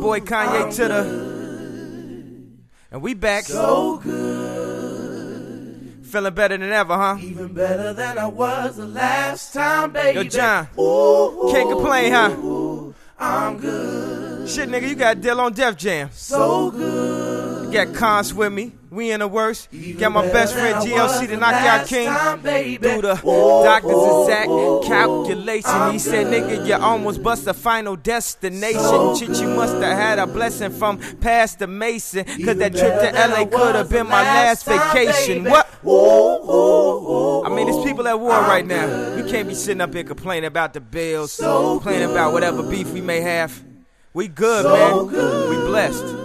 boy Kanye to the. And we back. So good. Feeling better than ever, huh? Even better than I was the last time, baby. Yo, John. Ooh, Can't complain, huh? I'm good. Shit, nigga, you got Dill on Def Jam. So good. You got Cons with me. We in the worst. Got my best friend GLC, the Knockout King. Through the doctor's exact calculation. He said, nigga, you almost bust the final destination. Shit, you must have had a blessing from Pastor Mason. Cause that trip to LA could have been my last vacation. What? I mean, there's people at war right now. We can't be sitting up here complaining about the bills, complaining about whatever beef we may have. We good, man. We blessed.